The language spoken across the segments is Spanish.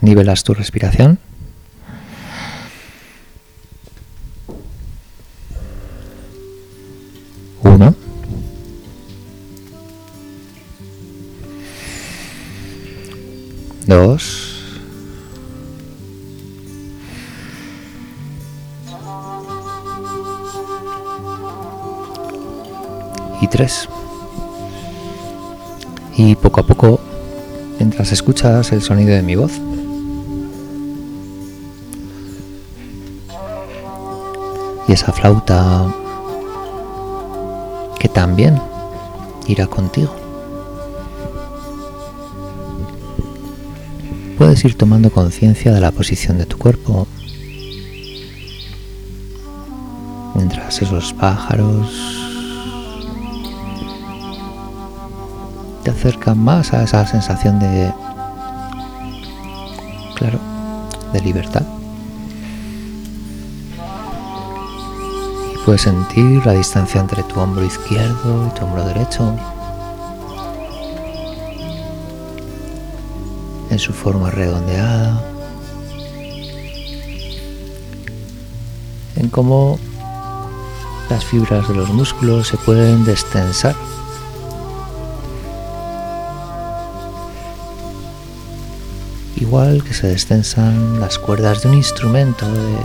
Nivelas tu respiración. Uno. Dos. Y 3. Y poco a poco, mientras escuchas el sonido de mi voz, y esa flauta que también irá contigo, puedes ir tomando conciencia de la posición de tu cuerpo mientras esos pájaros te acercan más a esa sensación de, claro, de libertad. Y puedes sentir la distancia entre tu hombro izquierdo y tu hombro derecho en su forma redondeada, en cómo las fibras de los músculos se pueden destensar, igual que se destensan las cuerdas de un instrumento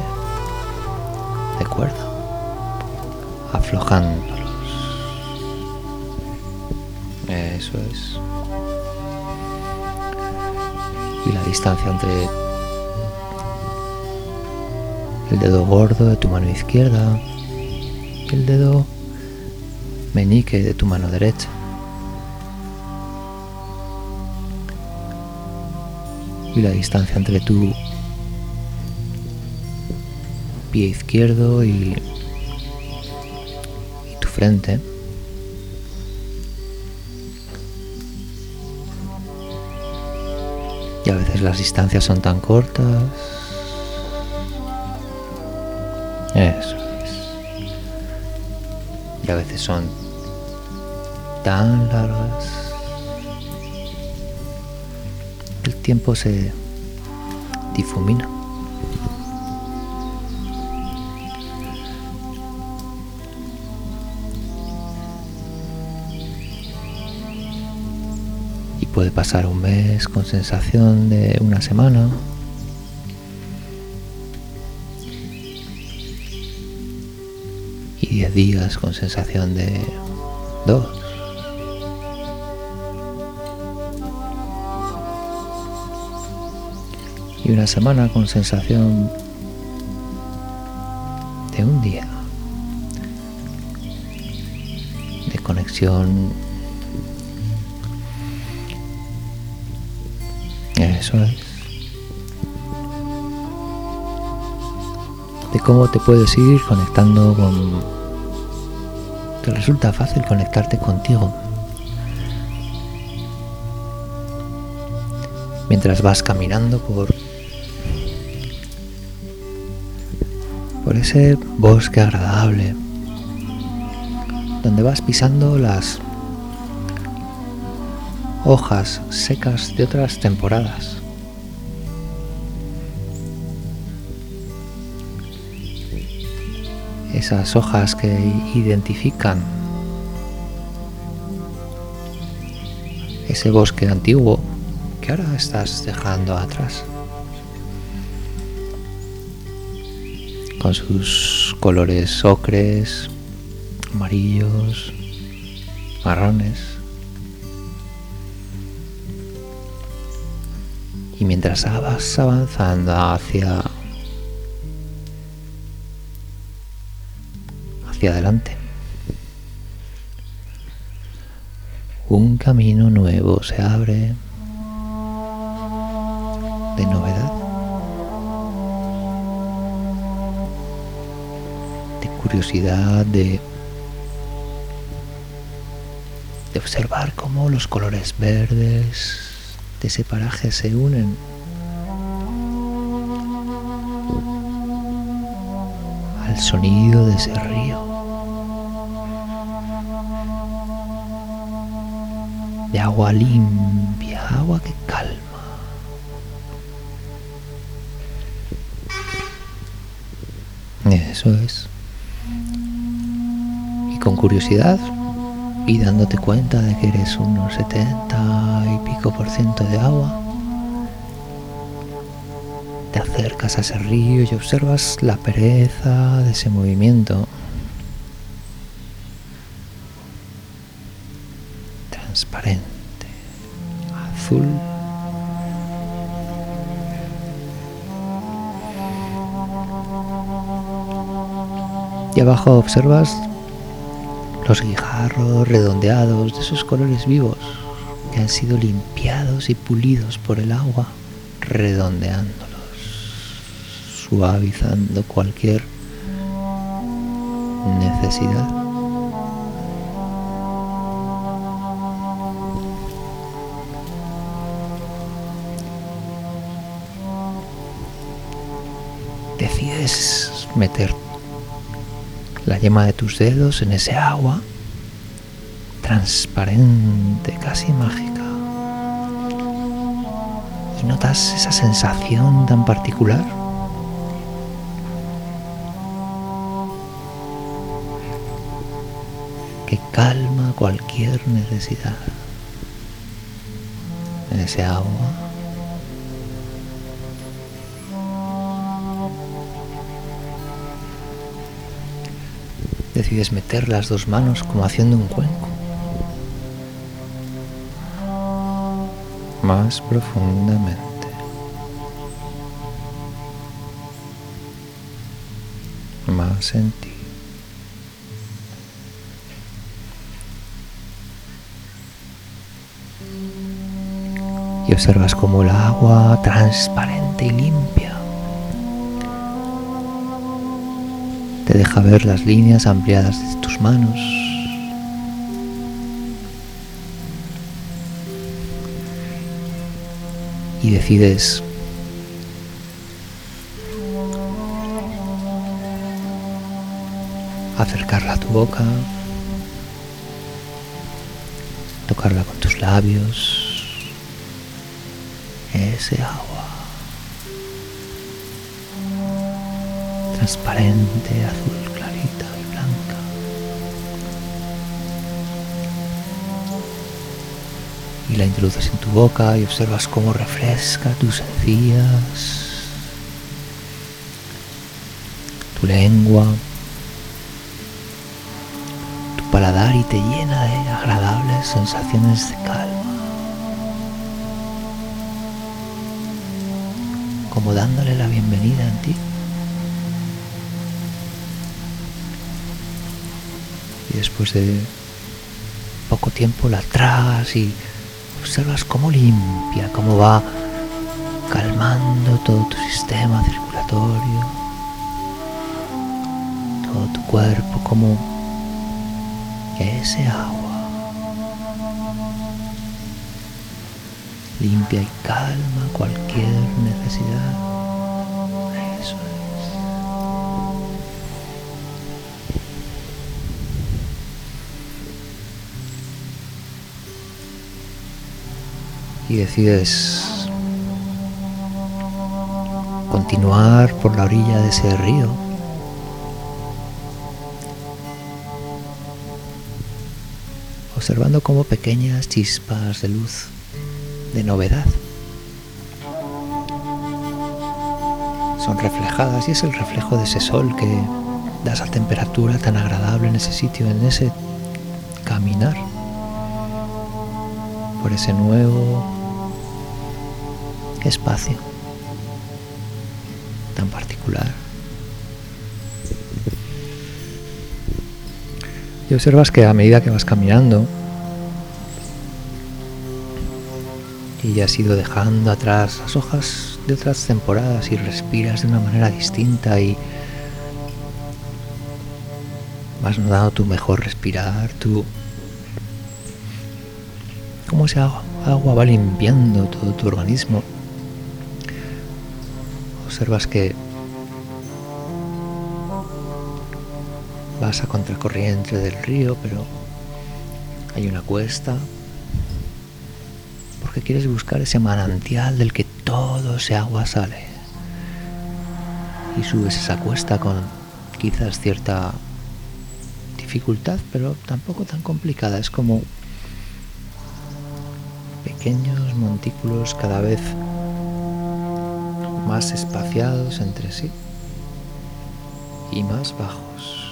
de cuerda, aflojándolos. Eso es. Y la distancia entre el dedo gordo de tu mano izquierda y el dedo meñique de tu mano derecha. Y la distancia entre tu pie izquierdo y tu frente. Y a veces las distancias son tan cortas. Eso es. Y a veces son tan largas. El tiempo se difumina. Y puede pasar un mes con sensación de una semana. Y 10 días con sensación de 2. Y una semana con sensación de un día de conexión. Eso es. De cómo te puedes ir conectando con... Te resulta fácil conectarte contigo mientras vas caminando por ese bosque agradable, donde vas pisando las hojas secas de otras temporadas. Esas hojas que identifican ese bosque antiguo que ahora estás dejando atrás, con sus colores ocres, amarillos, marrones. Y mientras vas avanzando hacia adelante, un camino nuevo se abre de novedad, de curiosidad, de observar cómo los colores verdes de ese paraje se unen al sonido de ese río, de agua limpia, agua que calma. Eso es. Y con curiosidad y dándote cuenta de que eres unos 70 y pico % de agua, te acercas a ese río y observas la pereza de ese movimiento. Transparente, azul. Y abajo observas los guijarros redondeados de esos colores vivos que han sido limpiados y pulidos por el agua, redondeándolos, suavizando cualquier necesidad. Decides meter la yema de tus dedos en ese agua transparente, casi mágica, y notas esa sensación tan particular. Que calma cualquier necesidad en ese agua. Decides meter las dos manos como haciendo un cuenco. Más profundamente. Más en ti. Y observas cómo el agua transparente y limpia te deja ver las líneas ampliadas de tus manos. Y decides acercarla a tu boca, tocarla con tus labios. Ese agua transparente, azul clarita y blanca. Y la introduces en tu boca y observas cómo refresca tus encías, tu lengua, tu paladar, y te llena de agradables sensaciones de calma. Como dándole la bienvenida en ti. Y después de poco tiempo la tragas y observas cómo limpia, cómo va calmando todo tu sistema circulatorio, todo tu cuerpo, como ese agua limpia y calma cualquier necesidad. Eso es. Y decides continuar por la orilla de ese río, observando cómo pequeñas chispas de luz de novedad son reflejadas, y es el reflejo de ese sol que da esa temperatura tan agradable en ese sitio, en ese caminar por ese nuevo espacio tan particular. Y observas que a medida que vas caminando y has ido dejando atrás las hojas de otras temporadas y respiras de una manera distinta y vas notando tu mejor respirar, cómo ese agua va limpiando todo tu organismo. Observas que vas a contracorriente del río, pero hay una cuesta, porque quieres buscar ese manantial del que todo ese agua sale. Y subes esa cuesta con quizás cierta dificultad, pero tampoco tan complicada. Es como pequeños montículos cada vez más espaciados entre sí y más bajos.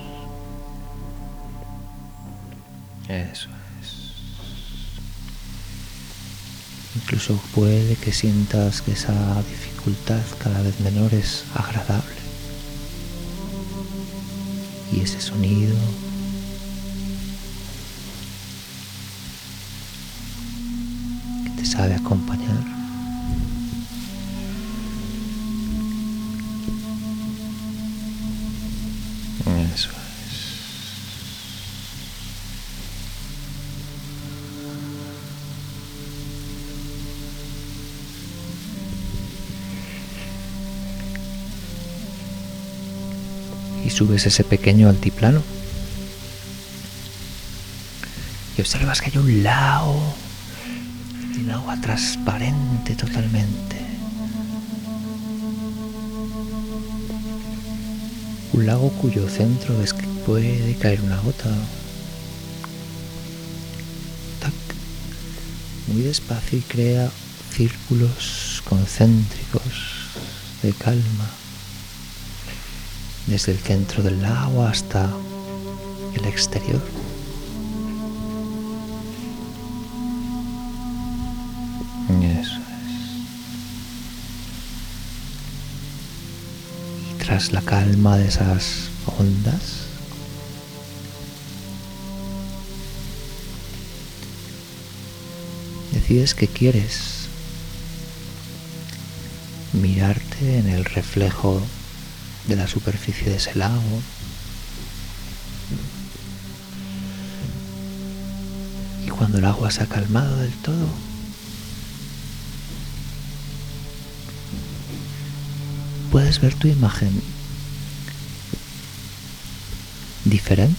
Eso es. Incluso puede que sientas que esa dificultad cada vez menor es agradable. Y ese sonido que te sabe acompañar. Eso es. Y subes ese pequeño altiplano y observas que hay un lago de agua transparente totalmente. Un lago cuyo centro es que puede caer una gota. Tac. Muy despacio y crea círculos concéntricos de calma. Desde el centro del lago hasta el exterior. Eso es. Y tras la calma de esas ondas, decides que quieres mirarte en el reflejo de la superficie de ese lago. Y cuando el agua se ha calmado del todo, puedes ver tu imagen diferente.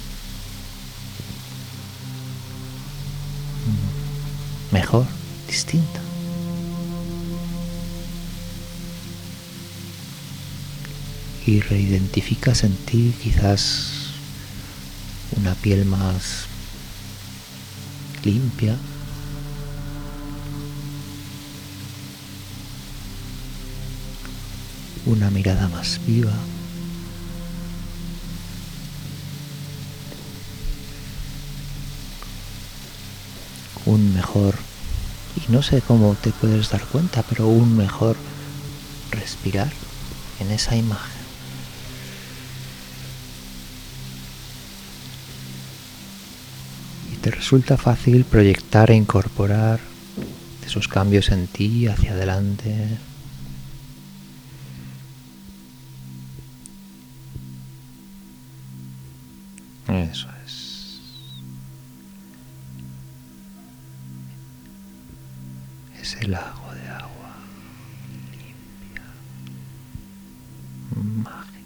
Mejor, distinta. Y reidentificas en ti quizás una piel más limpia, una mirada más viva, un mejor, y no sé cómo te puedes dar cuenta, pero un mejor respirar en esa imagen. Te resulta fácil proyectar e incorporar esos cambios en ti hacia adelante. Eso es. Ese lago de agua limpia, mágica.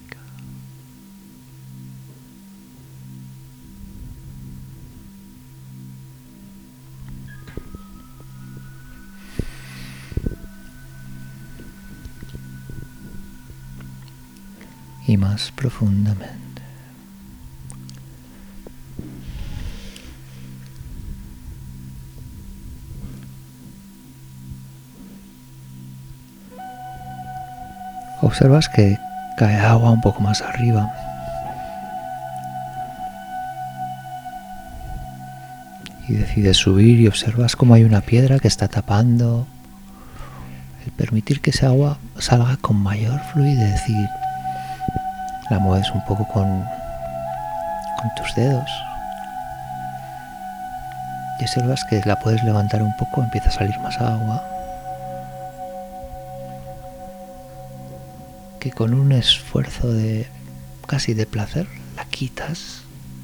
Y más profundamente. Observas que cae agua un poco más arriba. Y decides subir y observas cómo hay una piedra que está tapando el permitir que esa agua salga con mayor fluidez, y la mueves un poco con tus dedos y observas que la puedes levantar un poco, empieza a salir más agua, que con un esfuerzo de casi de placer la quitas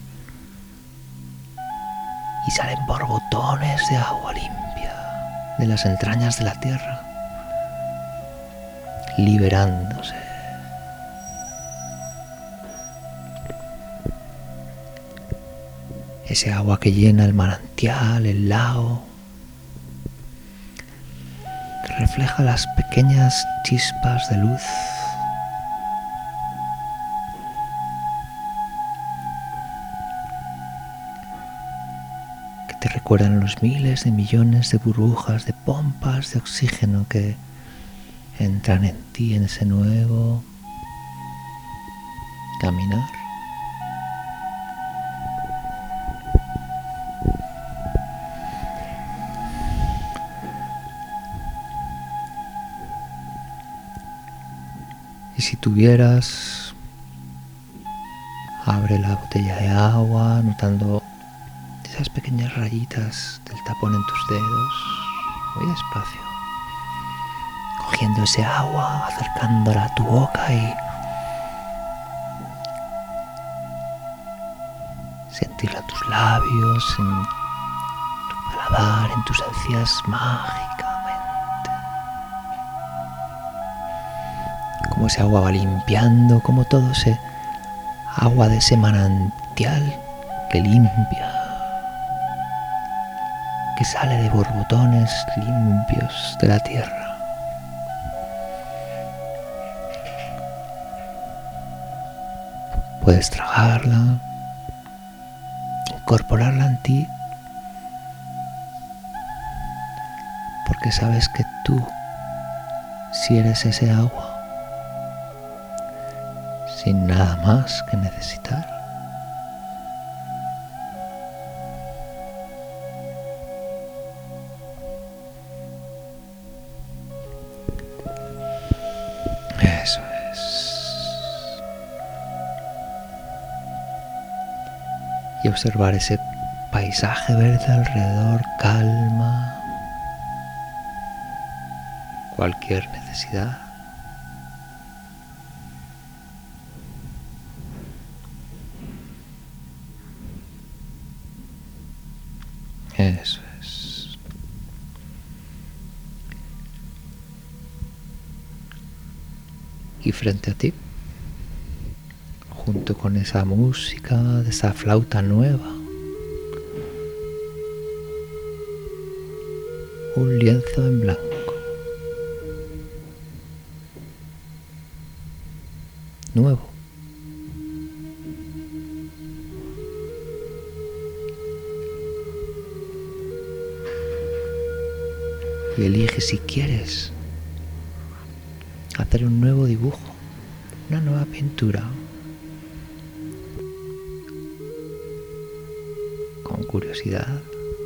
y salen borbotones de agua limpia de las entrañas de la tierra, liberándose. Ese agua que llena el manantial, el lago, que refleja las pequeñas chispas de luz recuerdan los miles de millones de burbujas, de pompas de oxígeno que entran en ti en ese nuevo caminar. Y si tuvieras, abre la botella de agua, notando esas pequeñas rayitas del tapón en tus dedos, muy despacio, cogiendo ese agua, acercándola a tu boca y sentirla en tus labios, en tu paladar, en tus encías mágicamente. Como ese agua va limpiando, como todo ese agua de ese manantial que limpia, que sale de borbotones limpios de la tierra. Puedes tragarla, incorporarla en ti, porque sabes que tú, si eres ese agua, sin nada más que necesitar, eso es. Y observar ese paisaje verde alrededor calma cualquier necesidad. Eso es. Y frente a ti, junto con esa música de esa flauta nueva, un lienzo en blanco. Nuevo. Y elige si quieres hacer un nuevo dibujo, una nueva pintura, con curiosidad.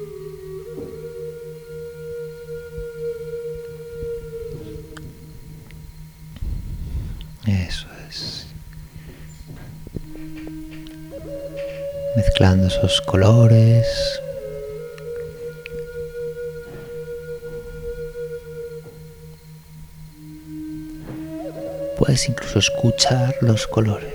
Eso es. Mezclando esos colores. Puedes incluso escuchar los colores.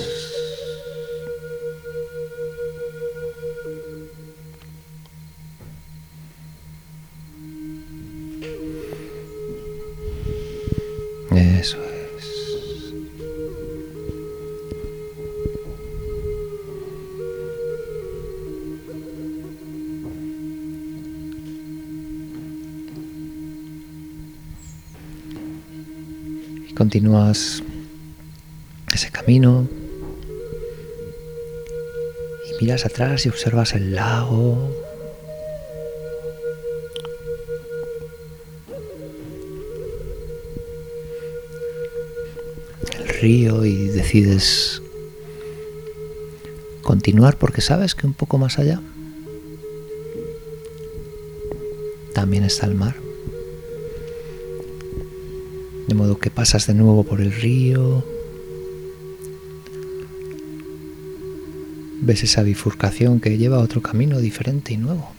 Eso es. Y continúas ese camino y miras atrás y observas el lago. Río, y decides continuar porque sabes que un poco más allá también está el mar. De modo que pasas de nuevo por el río, ves esa bifurcación que lleva a otro camino diferente y nuevo,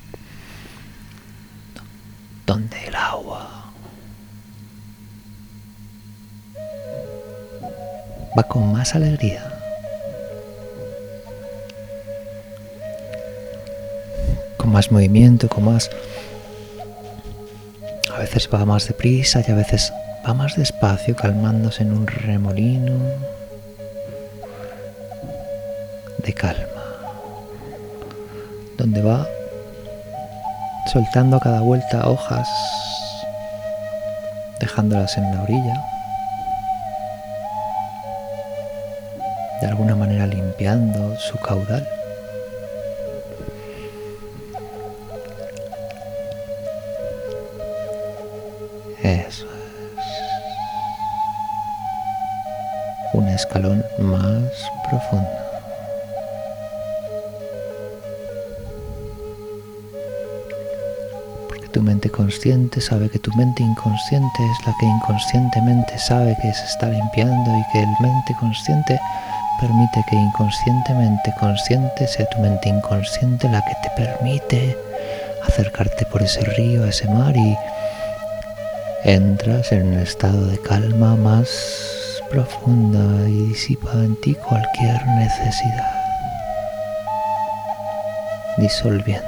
donde el agua va con más alegría. Con más movimiento, con más... A veces va más deprisa y a veces va más despacio, calmándose en un remolino de calma, donde va soltando a cada vuelta hojas, dejándolas en la orilla, de alguna manera limpiando su caudal. Eso es. Un escalón más profundo. Porque tu mente consciente sabe que tu mente inconsciente es la que inconscientemente sabe que se está limpiando y que el mente consciente permite que inconscientemente consciente sea tu mente inconsciente la que te permite acercarte por ese río, ese mar, y entras en un estado de calma más profunda y disipa en ti cualquier necesidad, disolviéndola.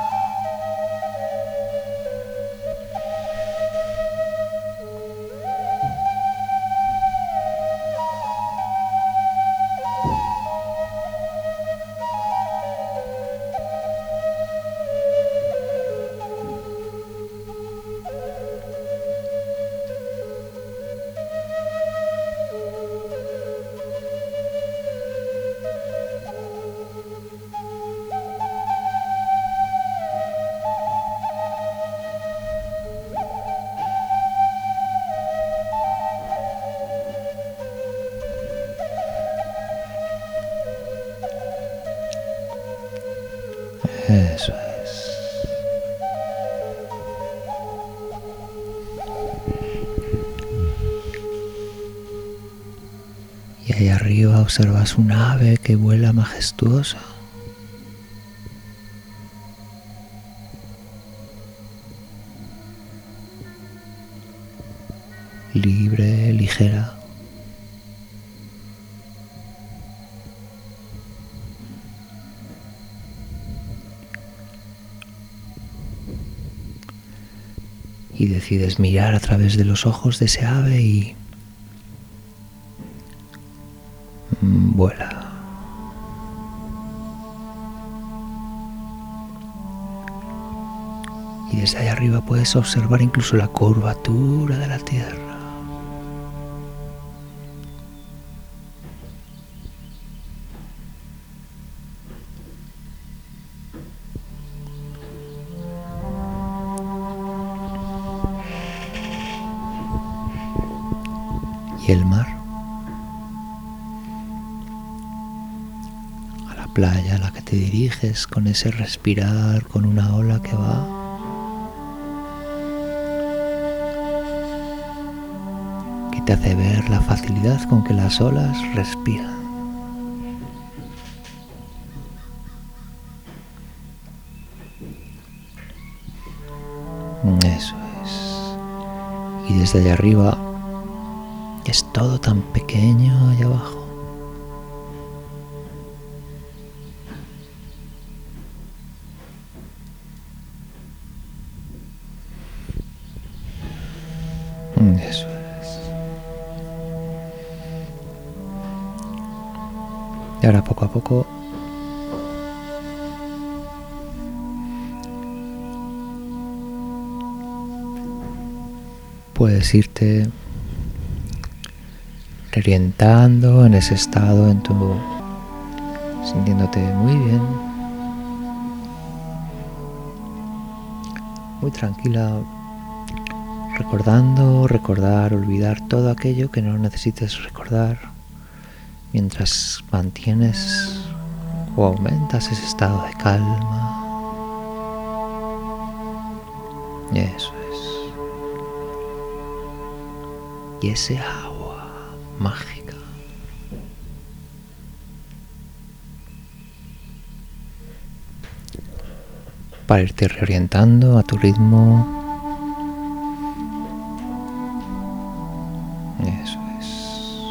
Eso es. Y ahí arriba observas un ave que vuela majestuosa. Libre, ligera. Y decides mirar a través de los ojos de ese ave y vuela. Y desde allá arriba puedes observar incluso la curvatura de la tierra. Y el mar, a la playa a la que te diriges con ese respirar, con una ola que va, que te hace ver la facilidad con que las olas respiran. Eso es. Y desde allá arriba es todo tan pequeño allá abajo. Eso es. Y ahora poco a poco puedes irte reorientando en ese estado, sintiéndote muy bien, muy tranquila, recordar, olvidar todo aquello que no necesites recordar, mientras mantienes o aumentas ese estado de calma. Eso es. Y ese agua mágica para irte reorientando a tu ritmo. Eso es.